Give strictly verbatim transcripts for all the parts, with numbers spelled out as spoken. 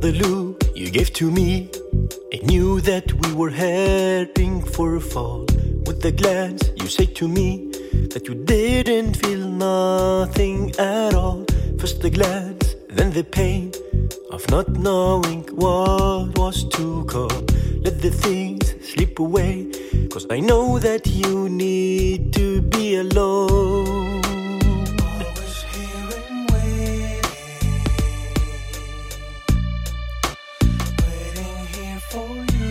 the look you gave to me, I knew that we were heading for a fall. With the glance you said to me that you didn't feel nothing at all. First the glance, then the pain of not knowing what was to come. Let the things slip away, 'cause I know that you need to be alone. Always here and waiting, waiting here for you.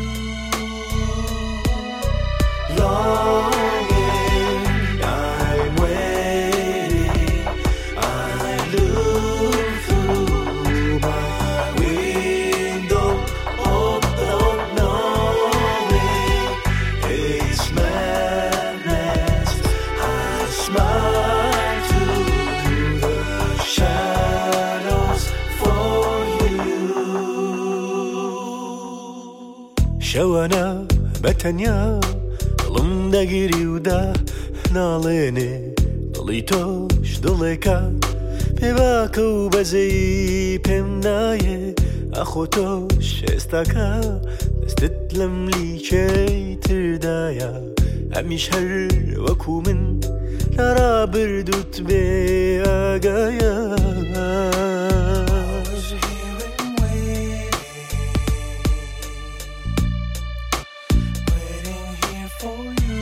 Longing, I'm waiting. I look through my window, oh, not knowing it's madness. I smile through the shadows for you. شوانا بتنيا ضلم دقيري ودا ناليني ضليتوش ضليكا بباكو بزي بمناي أخوتوش استاكا استتلم لي شي تردايا أميش هر وكو من لرا بردوت بي آقايا. Always here and waiting, waiting here for you.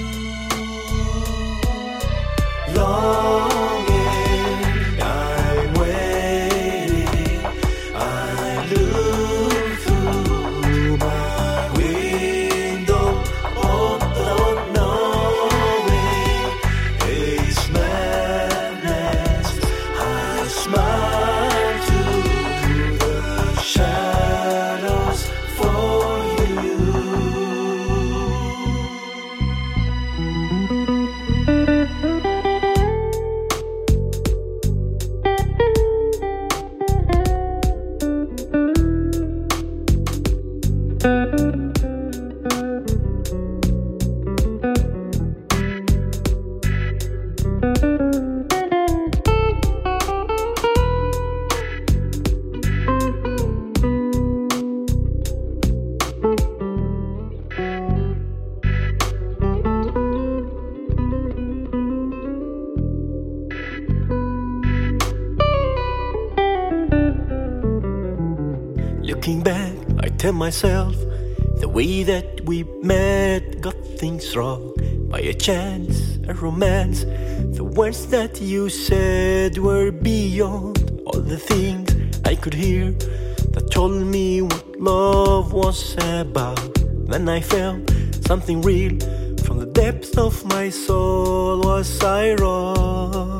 Longing, I'm waiting. I look through my window, oh, not knowing it's madness. I smile through the shadows for you. Looking back, I tell myself the way that we met got things wrong. By a chance, a romance. The words that you said were beyond all the things I could hear that told me what love was about. Then I felt something real from the depths of my soul. Was I wrong?